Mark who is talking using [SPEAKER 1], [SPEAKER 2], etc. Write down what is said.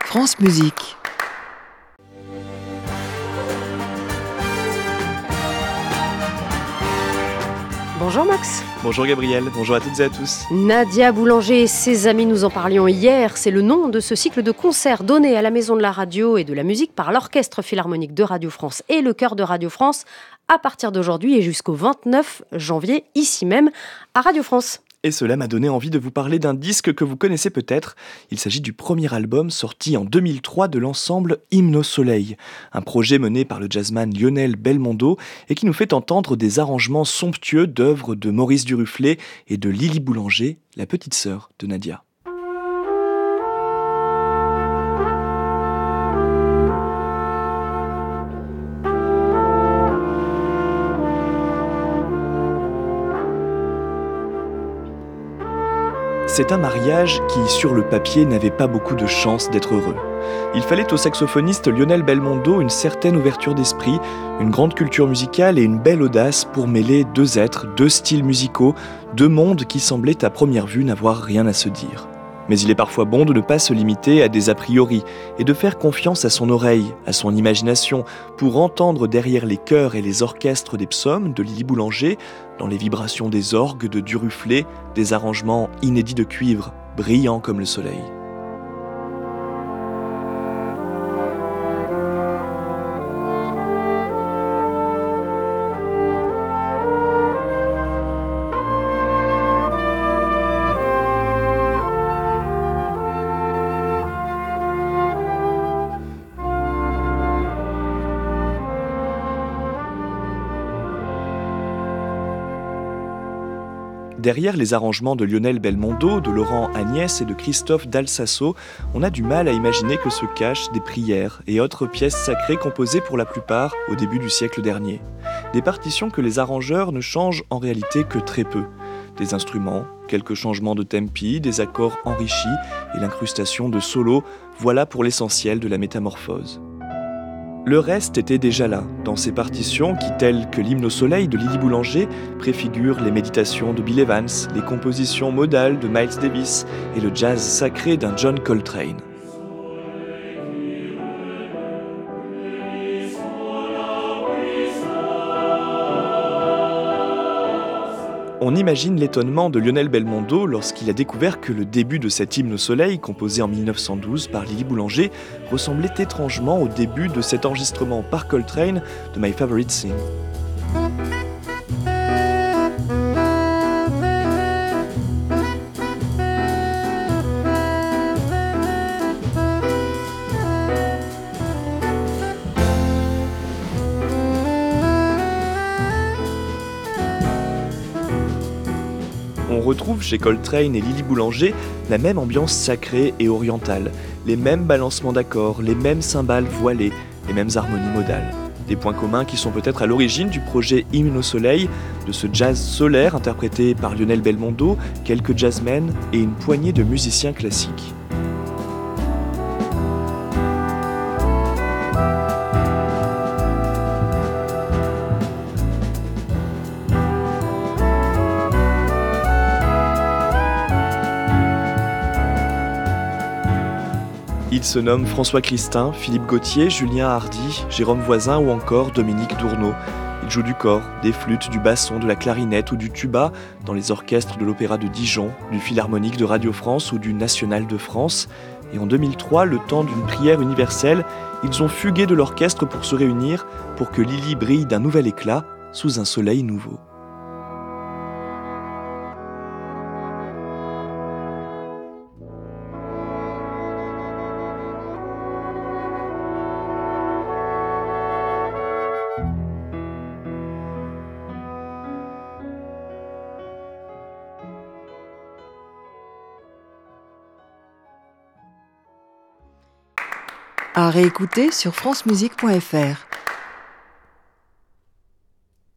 [SPEAKER 1] France Musique.
[SPEAKER 2] Bonjour Max.
[SPEAKER 3] Bonjour Gabriel, bonjour à toutes et à tous.
[SPEAKER 2] Nadia Boulanger et ses amis, nous en parlions hier. C'est le nom de ce cycle de concerts donné à la Maison de la Radio et de la Musique par l'Orchestre Philharmonique de Radio France et le Chœur de Radio France à partir d'aujourd'hui et jusqu'au 29 janvier, ici même, à Radio France.
[SPEAKER 3] Et cela m'a donné envie de vous parler d'un disque que vous connaissez peut-être. Il s'agit du premier album sorti en 2003 de l'ensemble Hymne au Soleil, un projet mené par le jazzman Lionel Belmondo et qui nous fait entendre des arrangements somptueux d'œuvres de Maurice Duruflé et de Lily Boulanger, la petite sœur de Nadia. C'est un mariage qui, sur le papier, n'avait pas beaucoup de chance d'être heureux. Il fallait au saxophoniste Lionel Belmondo une certaine ouverture d'esprit, une grande culture musicale et une belle audace pour mêler deux êtres, deux styles musicaux, deux mondes qui semblaient à première vue n'avoir rien à se dire. Mais il est parfois bon de ne pas se limiter à des a priori et de faire confiance à son oreille, à son imagination, pour entendre derrière les chœurs et les orchestres des psaumes de Lily Boulanger, dans les vibrations des orgues de Duruflé, des arrangements inédits de cuivre, brillants comme le soleil. Derrière les arrangements de Lionel Belmondo, de Laurent Agnès et de Christophe Dalsasso, on a du mal à imaginer que se cachent des prières et autres pièces sacrées composées pour la plupart au début du siècle dernier. Des partitions que les arrangeurs ne changent en réalité que très peu. Des instruments, quelques changements de tempi, des accords enrichis et l'incrustation de solos, voilà pour l'essentiel de la métamorphose. Le reste était déjà là, dans ces partitions qui, telles que l'Hymne au Soleil de Lily Boulanger, préfigurent les méditations de Bill Evans, les compositions modales de Miles Davis et le jazz sacré d'un John Coltrane. On imagine l'étonnement de Lionel Belmondo lorsqu'il a découvert que le début de cet hymne au soleil, composé en 1912 par Lily Boulanger, ressemblait étrangement au début de cet enregistrement par Coltrane de My Favorite Thing. On retrouve chez Coltrane et Lily Boulanger la même ambiance sacrée et orientale, les mêmes balancements d'accords, les mêmes cymbales voilées, les mêmes harmonies modales. Des points communs qui sont peut-être à l'origine du projet Hymne au Soleil, de ce jazz solaire interprété par Lionel Belmondo, quelques jazzmen et une poignée de musiciens classiques. Ils se nomment François Christin, Philippe Gauthier, Julien Hardy, Jérôme Voisin ou encore Dominique Dourneau. Ils jouent du cor, des flûtes, du basson, de la clarinette ou du tuba dans les orchestres de l'Opéra de Dijon, du Philharmonique de Radio France ou du National de France. Et en 2003, le temps d'une prière universelle, ils ont fugué de l'orchestre pour se réunir pour que Lily brille d'un nouvel éclat sous un soleil nouveau.
[SPEAKER 1] À réécouter sur francemusique.fr.